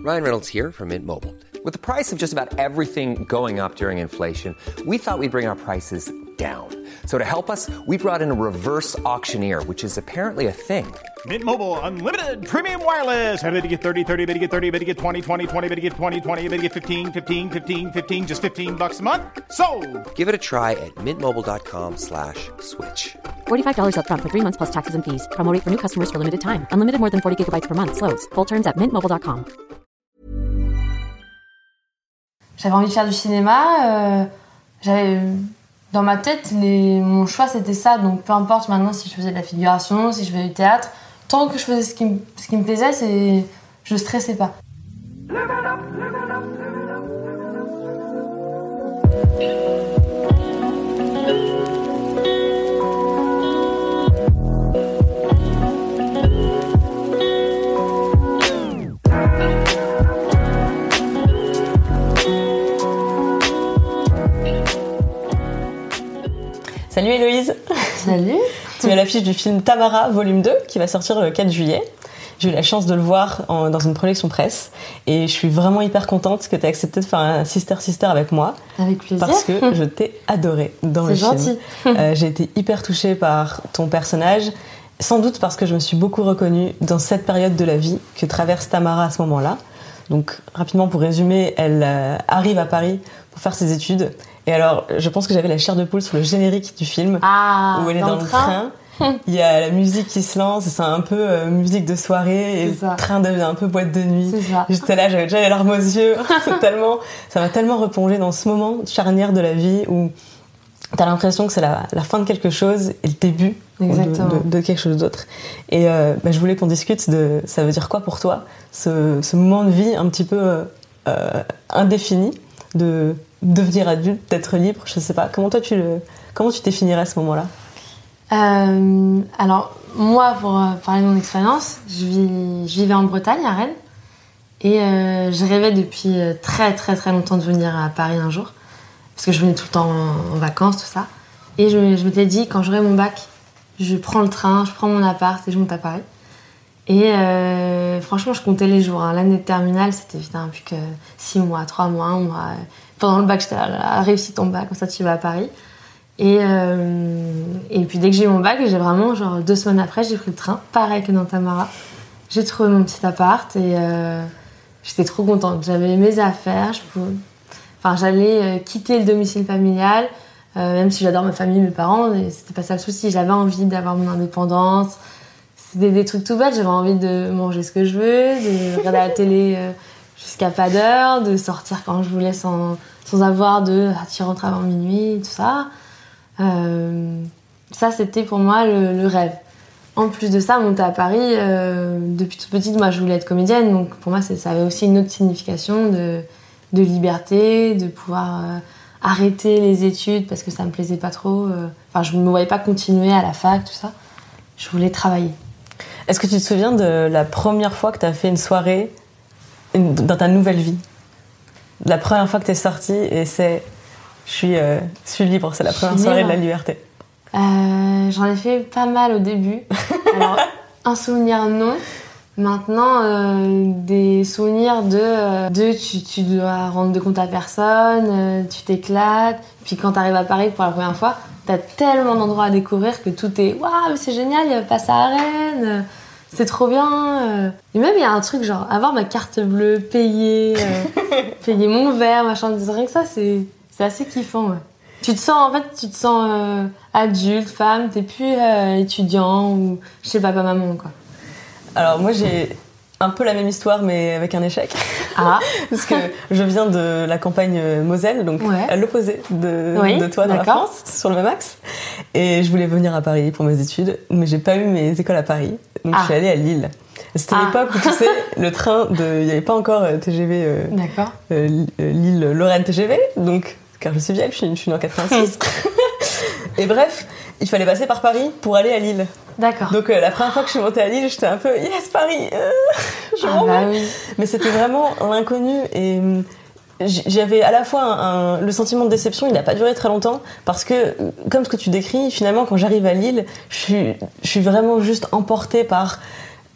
Ryan Reynolds here from Mint Mobile. With the price of just about everything going up during inflation, we thought we'd bring our prices down. So to help us, we brought in a reverse auctioneer, which is apparently a thing. Mint Mobile Unlimited Premium Wireless. How to get 30, 30, bit to get 30, bit to get 20, 20, 20, bit to get 20, 20, bit to get 15, 15, 15, 15, just $15 a month? Sold! Give it a try at mintmobile.com/switch. $45 up front for 3 months plus taxes and fees. Promo rate for new customers for limited time. Unlimited more than 40 gigabytes per month. Slows full terms at mintmobile.com. J'avais envie de faire du cinéma. Dans ma tête, mon choix c'était ça. Donc peu importe maintenant si je faisais de la figuration, si je faisais du théâtre, tant que je faisais ce qui me plaisait, je stressais pas. Salut Héloïse. Salut. Tu es à l'affiche du film Tamara, volume 2, qui va sortir le 4 juillet. J'ai eu la chance de le voir dans une projection presse et je suis vraiment hyper contente que tu aies accepté de faire un sister avec moi. Avec plaisir. Parce que je t'ai adorée dans le film. C'est gentil. J'ai été hyper touchée par ton personnage, sans doute parce que je me suis beaucoup reconnue dans cette période de la vie que traverse Tamara à ce moment-là. Donc rapidement pour résumer, elle arrive à Paris pour faire ses études. Et alors, je pense que j'avais la chair de poule sur le générique du film, où elle est dans le train. Il y a la musique qui se lance, c'est un peu musique de soirée, et le train devient un peu boîte de nuit. C'est ça. J'étais là, j'avais déjà les larmes aux yeux. Ça m'a tellement replongée dans ce moment charnière de la vie où t'as l'impression que c'est la fin de quelque chose et le début de quelque chose d'autre. Et je voulais qu'on discute de ça veut dire quoi pour toi, ce moment de vie un petit peu indéfini de devenir adulte, d'être libre, je sais pas. Comment tu définirais à ce moment-là ? Alors, moi, pour parler de mon expérience, je vivais en Bretagne, à Rennes, et je rêvais depuis très très très longtemps de venir à Paris un jour, parce que je venais tout le temps en vacances, tout ça. Et je m'étais dit, quand j'aurai mon bac, je prends le train, je prends mon appart et je monte à Paris. Et franchement, je comptais les jours. L'année de terminale, c'était plus que 6 mois, 3 mois, 1 mois. Pendant le bac, j'étais là, réussi ton bac, comme ça tu vas à Paris. Et puis dès que j'ai eu mon bac, j'ai vraiment, 2 semaines après, j'ai pris le train, pareil que dans Tamara. J'ai trouvé mon petit appart et j'étais trop contente. J'avais mes affaires, j'allais quitter le domicile familial, même si j'adore ma famille, mes parents, et c'était pas ça le souci. J'avais envie d'avoir mon indépendance. C'était des trucs tout bêtes, j'avais envie de manger ce que je veux, de regarder la télé jusqu'à pas d'heure, de sortir quand je voulais sans avoir tu rentres avant minuit, tout ça. Ça, c'était pour moi le rêve. En plus de ça, monter à Paris, depuis toute petite, moi je voulais être comédienne, donc pour moi ça avait aussi une autre signification de liberté, de pouvoir arrêter les études parce que ça me plaisait pas trop. Je me voyais pas continuer à la fac, tout ça. Je voulais travailler. Est-ce que tu te souviens de la première fois que tu as fait une soirée dans ta nouvelle vie ? La première fois que tu es sortie et je suis libre, c'est la première soirée de la liberté. J'en ai fait pas mal au début. Alors, un souvenir non. Maintenant, des souvenirs tu dois rendre de compte à personne, tu t'éclates. Puis quand t'arrives à Paris pour la première fois, t'as tellement d'endroits à découvrir que tout est « Waouh, c'est génial, il y a pas ça à Rennes, c'est trop bien !» Et même, il y a un truc genre avoir ma carte bleue, payer mon verre, machin. Rien que ça, c'est assez kiffant, ouais. Tu te sens adulte, femme, t'es plus étudiant ou chez papa-maman, quoi. Alors moi j'ai un peu la même histoire mais avec un échec. Ah. Parce que je viens de la campagne Moselle, donc à l'opposé de toi dans la France, sur le même axe. Et je voulais venir à Paris pour mes études, mais j'ai pas eu mes écoles à Paris, donc je suis allée à Lille. C'était l'époque où tu sais, le train il n'y avait pas encore TGV Lille-Lorraine TGV, donc car je suis vieille, je suis née en 86. Et bref, il fallait passer par Paris pour aller à Lille. D'accord. Donc la première fois que je suis montée à Lille, j'étais un peu yes Paris, je m'en vais. Oui. Mais c'était vraiment l'inconnu et j'avais à la fois le sentiment de déception, il n'a pas duré très longtemps parce que comme ce que tu décris, finalement quand j'arrive à Lille, je suis vraiment juste emportée par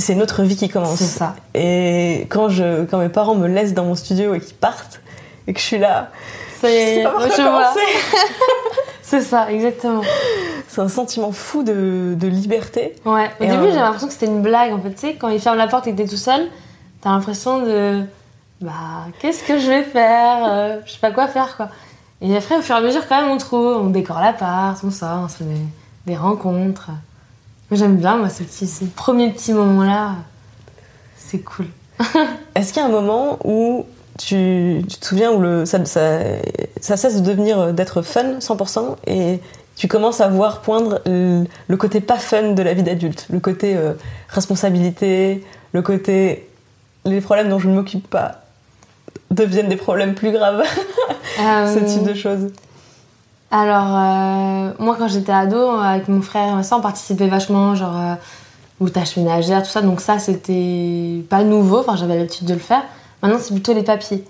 c'est une autre vie qui commence. C'est ça. Et quand mes parents me laissent dans mon studio et qu'ils partent, et que je suis là, je sais pas par quoi commencer. C'est ça, exactement. C'est un sentiment fou de liberté. Ouais, au début j'avais l'impression que c'était une blague en fait, tu sais, quand ils ferment la porte et que t'es tout seul, t'as l'impression de... qu'est-ce que je vais faire, je sais pas quoi faire quoi. Et après au fur et à mesure quand même on décore l'appart, on sort, on se fait des rencontres. Moi j'aime bien ces premiers petits moments là, c'est cool. Est-ce qu'il y a un moment où tu te souviens où ça cesse de devenir d'être fun 100% et tu commences à voir poindre le côté pas fun de la vie d'adulte, le côté responsabilité, le côté les problèmes dont je ne m'occupe pas deviennent des problèmes plus graves, ce type de choses? Alors, moi quand j'étais ado, avec mon frère et ma soeur, on participait vachement, genre aux tâches ménagères, tout ça, donc ça c'était pas nouveau, enfin j'avais l'habitude de le faire. Maintenant c'est plutôt les papiers,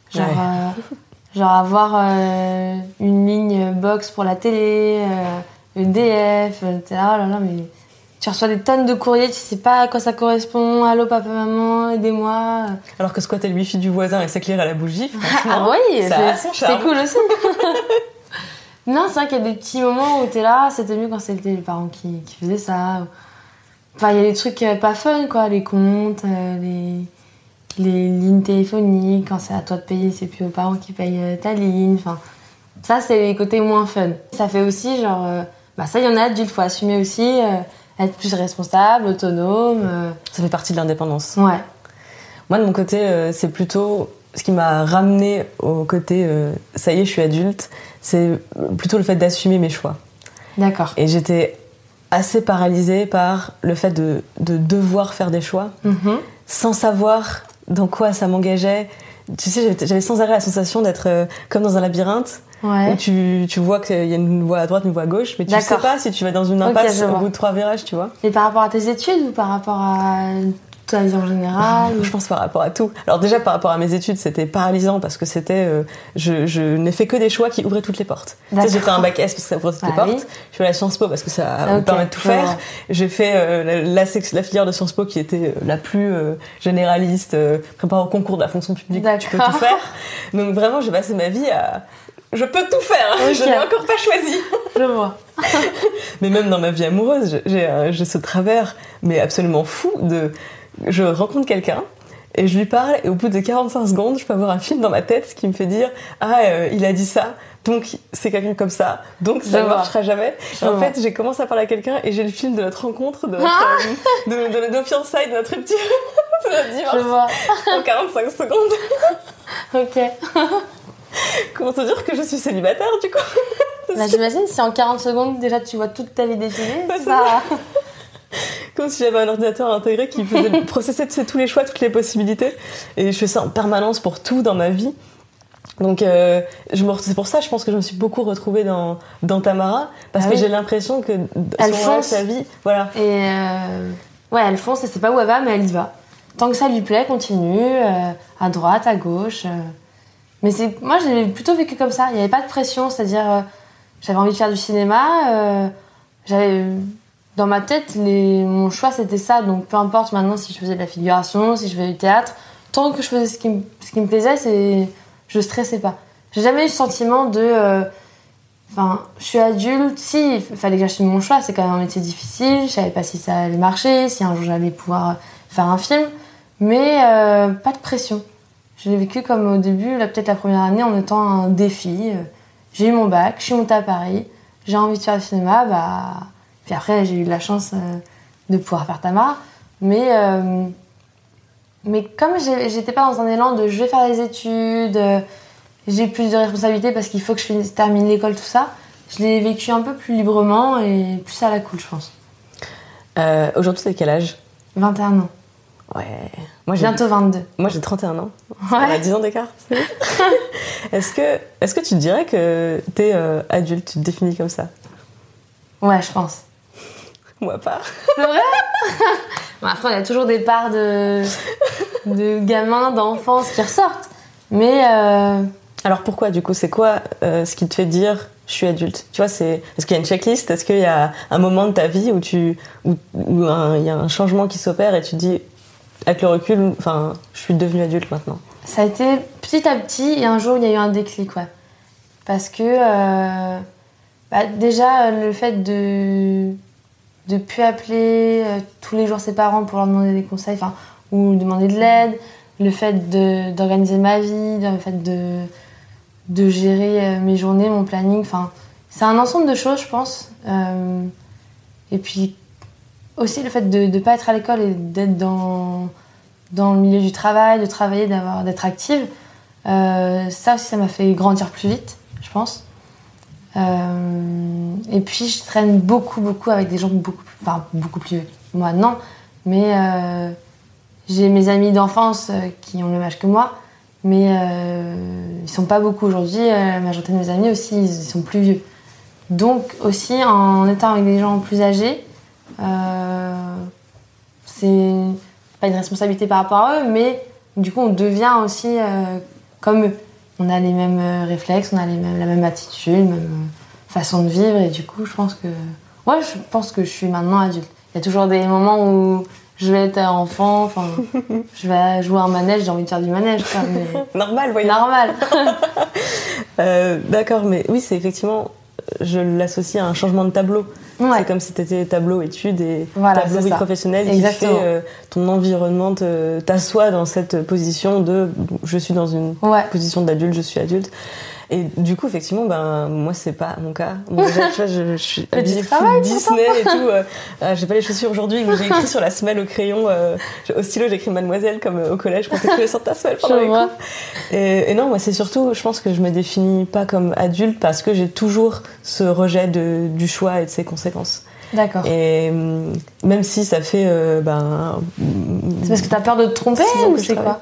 genre avoir une ligne box pour la télé, EDF, t'es là, oh là là, mais tu reçois des tonnes de courriers, tu sais pas à quoi ça correspond, allô papa, maman, aidez-moi. Alors que squatter le wifi du voisin et s'éclairer à la bougie, franchement, c'est cool aussi. Non, c'est vrai qu'il y a des petits moments où t'es là, c'était mieux quand c'était les parents qui faisaient ça. Enfin, il y a des trucs pas fun, quoi, les comptes, les lignes téléphoniques, quand c'est à toi de payer, c'est plus aux parents qui payent ta ligne. Enfin, ça, c'est les côtés moins fun. Ça fait aussi, genre, ça, il y en a adultes, faut assumer aussi, être plus responsable, autonome. Ça fait partie de l'indépendance. Ouais. Moi, de mon côté, c'est plutôt ce qui m'a ramené au côté ça y est, je suis adulte, c'est plutôt le fait d'assumer mes choix. D'accord. Et j'étais assez paralysée par le fait de devoir faire des choix sans savoir dans quoi ça m'engageait. Tu sais, j'avais sans arrêt la sensation d'être comme dans un labyrinthe où tu vois qu'il y a une voie à droite, une voie à gauche, mais tu sais pas si tu vas dans une impasse au bout de 3 virages, tu vois. Et par rapport à tes études ou par rapport à ta vie en général? Je pense par rapport à tout. Alors déjà, par rapport à mes études, c'était paralysant parce que c'était... je n'ai fait que des choix qui ouvraient toutes les portes. Tu sais, j'ai fait un bac S parce que ça ouvrait toutes les portes. Je fait la Sciences Po parce que ça me permet de tout faire. J'ai fait la filière de Sciences Po qui était la plus généraliste, prépare au concours de la fonction publique. Tu peux tout faire. Donc vraiment, j'ai passé ma vie à... Je peux tout faire, je n'ai encore pas choisi. Je vois. Mais même dans ma vie amoureuse, j'ai ce travers, mais absolument fou de... Je rencontre quelqu'un et je lui parle et au bout de 45 secondes, je peux avoir un film dans ma tête qui me fait dire « Ah, il a dit ça, donc c'est quelqu'un comme ça, donc ça ne marchera jamais. » En fait, j'ai commencé à parler à quelqu'un et j'ai le film de notre rencontre, de nos fiançailles, de notre rupture, de notre divorce en 45 secondes. Ok. Comment te dire que je suis célibataire, du coup? J'imagine si en 40 secondes, déjà, tu vois toute ta vie défiler, ça... Comme si j'avais un ordinateur intégré qui faisait processer tous les choix, toutes les possibilités. Et je fais ça en permanence pour tout dans ma vie. Donc c'est pour ça, je pense que je me suis beaucoup retrouvée dans Tamara, parce que j'ai l'impression que sa vie, voilà. Et elle fonce, elle sait pas où elle va, mais elle y va. Tant que ça lui plaît, continue, à droite, à gauche. Mais moi, j'ai plutôt vécu comme ça. Il n'y avait pas de pression, c'est-à-dire j'avais envie de faire du cinéma, dans ma tête, mon choix c'était ça, donc peu importe maintenant si je faisais de la figuration, si je faisais du théâtre, tant que je faisais ce qui me plaisait, je stressais pas. J'ai jamais eu ce sentiment de... je suis adulte, si, il fallait que j'assume mon choix, c'est quand même un métier difficile, je savais pas si ça allait marcher, si un jour j'allais pouvoir faire un film, mais pas de pression. Je l'ai vécu comme au début, peut-être la première année, en étant un défi. J'ai eu mon bac, je suis montée à Paris, j'ai envie de faire le cinéma, Puis après, j'ai eu la chance de pouvoir faire Tamara. Mais comme j'étais pas dans un élan de je vais faire les études, j'ai plus de responsabilités parce qu'il faut que je termine l'école, tout ça, je l'ai vécu un peu plus librement et plus à la cool, je pense. Aujourd'hui, t'as quel âge? 21 ans. Ouais. Bientôt 22. Moi, j'ai 31 ans. Ouais. On a 10 ans d'écart. Est-ce que tu dirais que t'es adulte, tu te définis comme ça? Ouais, je pense. Moi pas. C'est vrai? Après, il y a toujours des parts de gamins, d'enfance qui ressortent. Mais... Alors pourquoi, du coup? C'est quoi ce qui te fait dire je suis adulte. Tu vois, est-ce qu'il y a une checklist? Est-ce qu'il y a un moment de ta vie où il y a un changement qui s'opère et tu te dis, avec le recul, enfin, je suis devenue adulte maintenant? Ça a été petit à petit et un jour il y a eu un déclic, ouais. Parce que déjà le fait de plus appeler tous les jours ses parents pour leur demander des conseils, ou demander de l'aide, le fait d'organiser ma vie, le fait de gérer mes journées, mon planning, c'est un ensemble de choses, je pense. Et puis aussi le fait de ne pas être à l'école et d'être dans le milieu du travail, de travailler, d'être active, ça aussi ça m'a fait grandir plus vite, je pense. Et puis je traîne beaucoup avec des gens beaucoup plus vieux. Moi non, mais j'ai mes amis d'enfance qui ont le même âge que moi, mais ils sont pas beaucoup aujourd'hui. La majorité de mes amis aussi, ils sont plus vieux. Donc aussi en étant avec des gens plus âgés, c'est pas une responsabilité par rapport à eux, mais du coup on devient aussi comme eux. On a les mêmes réflexes, on a la même attitude, la même façon de vivre, et du coup je pense que je suis maintenant adulte. Il y a toujours des moments où je vais être enfant, je vais jouer à un manège, j'ai envie de faire du manège, quoi, mais... Normal, voyons. Normal. D'accord, mais oui, c'est effectivement, je l'associe à un changement de tableau. Ouais. C'est comme si tu étais tableau études et tableau vie professionnelle. Exactement. Qui fait ton environnement t'assoit dans cette position de je suis dans une position d'adulte, je suis adulte. Et du coup, effectivement, moi, c'est pas mon cas. Moi, déjà, tu vois, je suis habillée full Disney et tout. J'ai pas les chaussures aujourd'hui, mais j'ai écrit sur la semelle au crayon. Au stylo, j'ai écrit Mademoiselle, comme au collège, quand t'écrivais sur ta semelle pendant les cours. Et non, moi, c'est surtout, je pense que je me définis pas comme adulte parce que j'ai toujours ce rejet du choix et de ses conséquences. D'accord. Et même si ça fait... c'est parce que t'as peur de te tromper ou c'est quoi?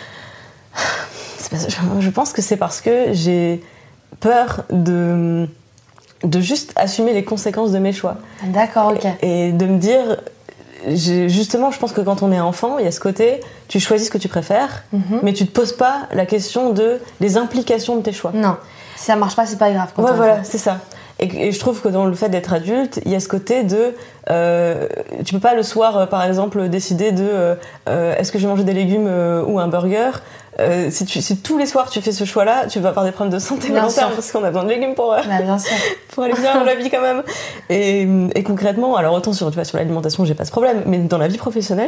Je pense que c'est parce que j'ai peur de juste assumer les conséquences de mes choix. D'accord, ok. Et de me dire... Justement, je pense que quand on est enfant, il y a ce côté, tu choisis ce que tu préfères, mais tu te poses pas la question des implications de tes choix. Non, si ça marche pas, c'est pas grave. Ouais, voilà, c'est ça. Et je trouve que dans le fait d'être adulte, il y a ce côté de... tu peux pas le soir, par exemple, décider de est-ce que je vais manger des légumes ou un burger. Si tous les soirs tu fais ce choix-là, tu vas avoir des problèmes de santé volontaire parce qu'on a besoin de légumes pour aller bien dans la vie quand même. Et concrètement, alors autant sur l'alimentation, j'ai pas ce problème, mais dans la vie professionnelle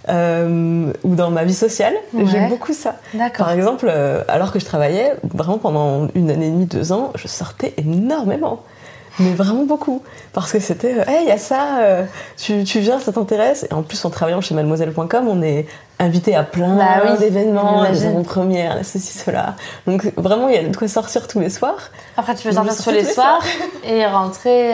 ou dans ma vie sociale, j'ai beaucoup ça. D'accord. Par exemple, alors que je travaillais, vraiment pendant 1 année et demie, 2 ans, je sortais énormément. Mais vraiment beaucoup, parce que c'était hey, il y a ça, tu viens, ça t'intéresse. Et en plus, en travaillant chez mademoiselle.com, on est invité à plein d'événements, des avant-premières, ceci, cela. Donc vraiment, il y a de quoi sortir tous les soirs. Après, tu peux sortir tous les soirs et rentrer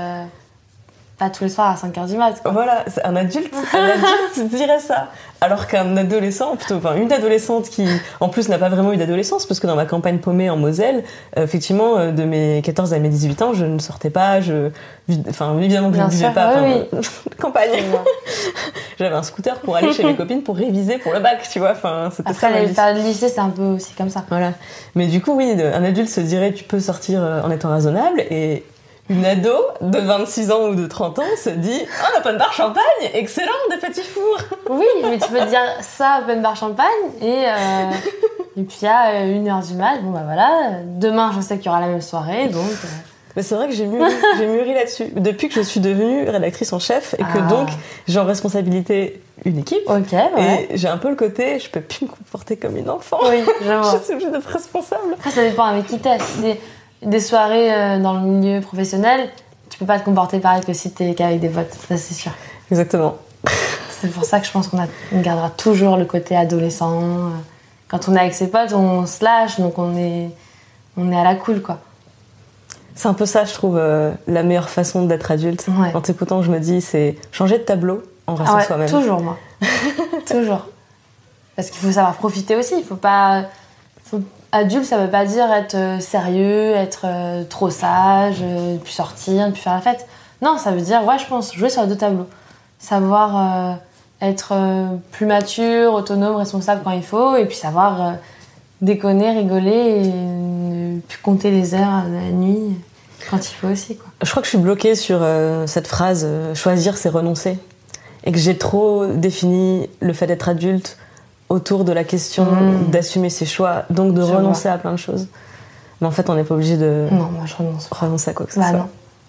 pas tous les soirs à 5h du mat'. Voilà, un adulte dirait ça. Alors qu'un adolescent, une adolescente qui, en plus, n'a pas vraiment eu d'adolescence, parce que dans ma campagne paumée en Moselle, effectivement, de mes 14 à mes 18 ans, je ne sortais pas, évidemment que je ne vivais pas, campagne. J'avais un scooter pour aller chez mes copines pour réviser pour le bac, tu vois, c'était ça. Après, les périodes de lycée, c'est un peu aussi comme ça. Voilà. Mais du coup, oui, un adulte se dirait, tu peux sortir en étant raisonnable, et une ado de 26 ans ou de 30 ans se dit « Oh, l'open bar champagne, excellent, des petits fours !» Oui, mais tu peux dire ça, open bar champagne, et puis à 1h du mat', demain je sais qu'il y aura la même soirée, donc... Mais c'est vrai que j'ai mûri là-dessus. Depuis que je suis devenue rédactrice en chef, et que donc j'ai en responsabilité une équipe, et j'ai un peu le côté, je peux plus me comporter comme une enfant. Oui, je vois. Je suis obligée d'être responsable. Après, ça dépend avec qui t'es. Si c'est des soirées dans le milieu professionnel, tu peux pas te comporter pareil que si t'es qu'avec des potes, ça c'est sûr. Exactement. C'est pour ça que je pense qu'on gardera toujours le côté adolescent. Quand on est avec ses potes, on se lâche, donc on est à la cool, quoi. C'est un peu ça, je trouve, la meilleure façon d'être adulte. Ouais. En t'écoutant, je me dis, c'est changer de tableau en restant soi-même. Toujours, moi. Toujours. Parce qu'il faut savoir profiter aussi. Adulte, ça veut pas dire être sérieux, être trop sage, puis sortir, puis faire la fête. Non, ça veut dire, je pense, jouer sur les 2 tableaux. Savoir être plus mature, autonome, responsable quand il faut, et puis savoir déconner, rigoler, et ne plus compter les heures de la nuit. Quand il faut aussi, quoi. Je crois que je suis bloquée sur cette phrase choisir, c'est renoncer. Et que j'ai trop défini le fait d'être adulte autour de la question d'assumer ses choix, donc de renoncer à plein de choses. Mais en fait, on n'est pas obligé de non, moi, je renoncer à quoi que ce soit. Non.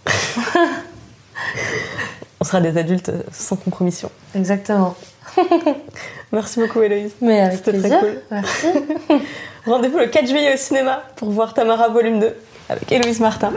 On sera des adultes sans compromission. Exactement. Merci beaucoup, Héloïse. Mais avec C'était plaisir. très cool. Merci. Rendez-vous le 4 juillet au cinéma pour voir Tamara volume 2 avec Héloïse Martin.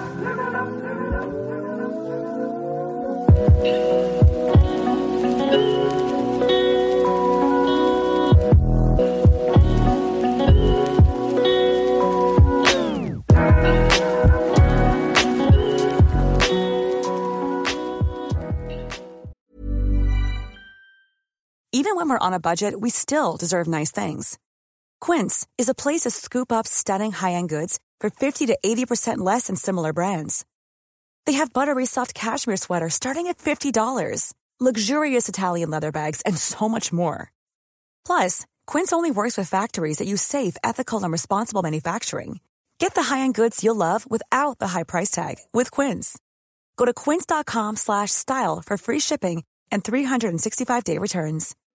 Even when we're on a budget, we still deserve nice things. Quince is a place to scoop up stunning high-end goods for 50 to 80% less than similar brands. They have buttery soft cashmere sweaters starting at $50, luxurious Italian leather bags, and so much more. Plus, Quince only works with factories that use safe, ethical, and responsible manufacturing. Get the high-end goods you'll love without the high price tag with Quince. Go to quince.com/style for free shipping and 365-day returns.